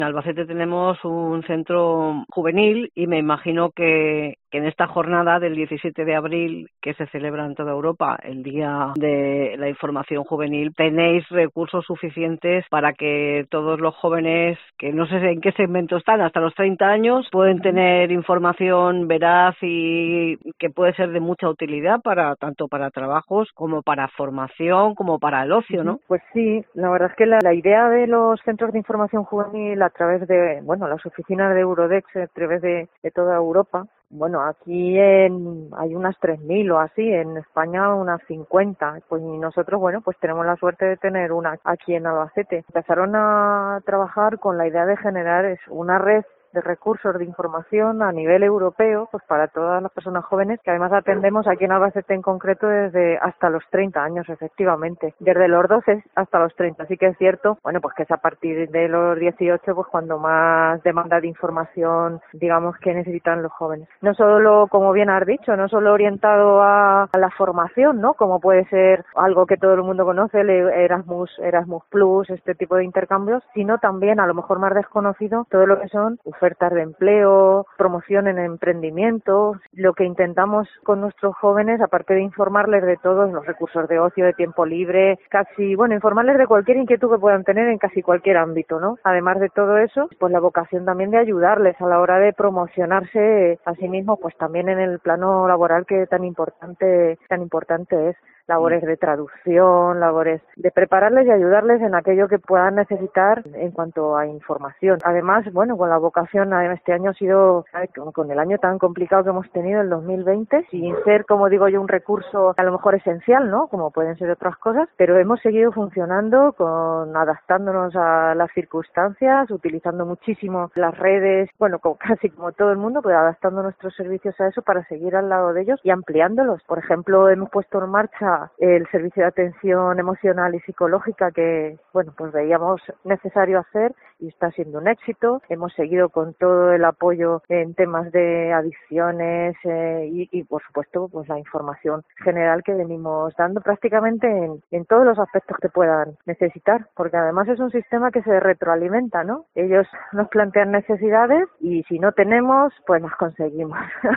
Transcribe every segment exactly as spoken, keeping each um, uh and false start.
En Albacete tenemos un centro juvenil y me imagino que, que en esta jornada del diecisiete de abril, que se celebra en toda Europa, el Día de la Información Juvenil, tenéis recursos suficientes para que todos los jóvenes, que no sé en qué segmento están, hasta los treinta años, pueden tener información veraz y que puede ser de mucha utilidad para tanto para trabajos como para formación, como para el ocio, ¿no? Pues sí, la verdad es que la, la idea de los centros de información juvenil a través de, bueno, las oficinas de Eurodex a través de, de toda Europa, bueno, aquí en, hay unas tres mil o así, en España unas cincuenta, pues y nosotros, bueno, pues tenemos la suerte de tener una aquí en Albacete. Empezaron a trabajar con la idea de generar es, una red de recursos de información a nivel europeo, pues para todas las personas jóvenes, que además atendemos aquí en Albacete en concreto desde hasta los treinta años, efectivamente, desde los doce hasta los treinta. Así que es cierto, bueno, pues que es a partir de los dieciocho, pues cuando más demanda de información, digamos, que necesitan los jóvenes. No solo, como bien has dicho, no solo orientado a, a la formación, ¿no? Como puede ser algo que todo el mundo conoce, el Erasmus, Erasmus Plus, este tipo de intercambios, sino también, a lo mejor más desconocido, todo lo que son ofertas de empleo, promoción en emprendimiento. Lo que intentamos con nuestros jóvenes, aparte de informarles de todos los recursos de ocio, de tiempo libre, casi, bueno, informarles de cualquier inquietud que puedan tener en casi cualquier ámbito, ¿no? Además de todo eso, pues la vocación también de ayudarles a la hora de promocionarse a sí mismos, pues también en el plano laboral que tan importante, tan importante es. Labores de traducción, labores de prepararles y ayudarles en aquello que puedan necesitar en cuanto a información. Además, bueno, con la vocación, este año ha sido, con el año tan complicado que hemos tenido, el dos mil veinte, sin ser, como digo yo, un recurso a lo mejor esencial, ¿no? Como pueden ser otras cosas, pero hemos seguido funcionando, con adaptándonos a las circunstancias, utilizando muchísimo las redes, bueno, como, casi como todo el mundo, pues adaptando nuestros servicios a eso para seguir al lado de ellos y ampliándolos. Por ejemplo, hemos puesto en marcha el servicio de atención emocional y psicológica que, bueno, pues veíamos necesario hacer y está siendo un éxito. Hemos seguido con todo el apoyo en temas de adicciones eh, y, y, por supuesto, pues la información general que venimos dando prácticamente en, en todos los aspectos que puedan necesitar, porque además es un sistema que se retroalimenta, ¿no? Ellos nos plantean necesidades y si no tenemos, pues las conseguimos.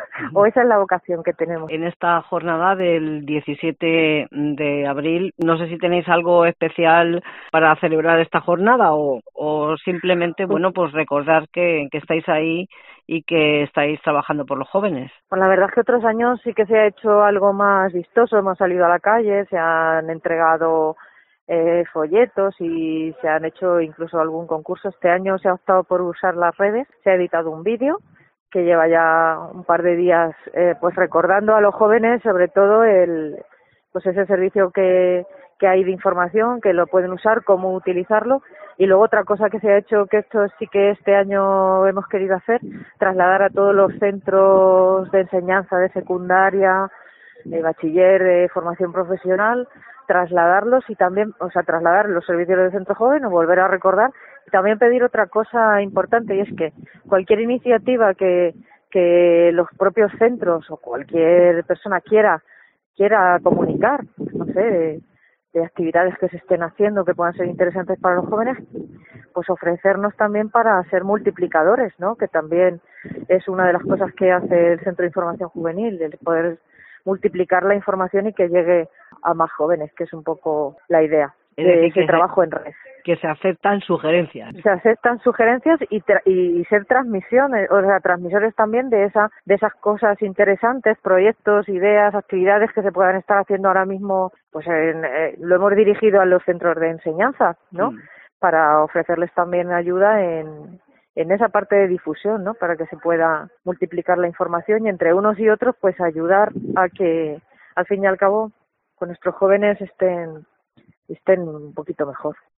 O esa es la vocación que tenemos. En esta jornada del diecisiete de abril, no sé si tenéis algo especial para celebrar esta jornada o, o simplemente, bueno, pues recordar que, que estáis ahí y que estáis trabajando por los jóvenes. Pues la verdad es que otros años sí que se ha hecho algo más vistoso, hemos salido a la calle, se han entregado eh, folletos y se han hecho incluso algún concurso. Este año se ha optado por usar las redes, se ha editado un vídeo que lleva ya un par de días eh, pues recordando a los jóvenes sobre todo el pues ese servicio que, que hay de información, que lo pueden usar, cómo utilizarlo. Y luego otra cosa que se ha hecho, que esto sí que este año hemos querido hacer, trasladar a todos los centros de enseñanza de secundaria, de bachiller, de formación profesional, trasladarlos y también, o sea, trasladar los servicios del centro joven o volver a recordar. Y también pedir otra cosa importante, y es que cualquier iniciativa que, que los propios centros o cualquier persona quiera quiera comunicar, no sé, de, de actividades que se estén haciendo que puedan ser interesantes para los jóvenes, pues ofrecernos también para ser multiplicadores, ¿no? Que también es una de las cosas que hace el Centro de Información Juvenil, el poder multiplicar la información y que llegue a más jóvenes, que es un poco la idea de ese trabajo en red. Que se aceptan sugerencias. Se aceptan sugerencias y, tra- y ser transmisiones, o sea, transmisores también de esa, de esas cosas interesantes, proyectos, ideas, actividades que se puedan estar haciendo ahora mismo. Pues en, eh, lo hemos dirigido a los centros de enseñanza, ¿no? Mm. Para ofrecerles también ayuda en, en esa parte de difusión, ¿no? Para que se pueda multiplicar la información y entre unos y otros, pues ayudar a que, al fin y al cabo, con nuestros jóvenes estén estén un poquito mejor.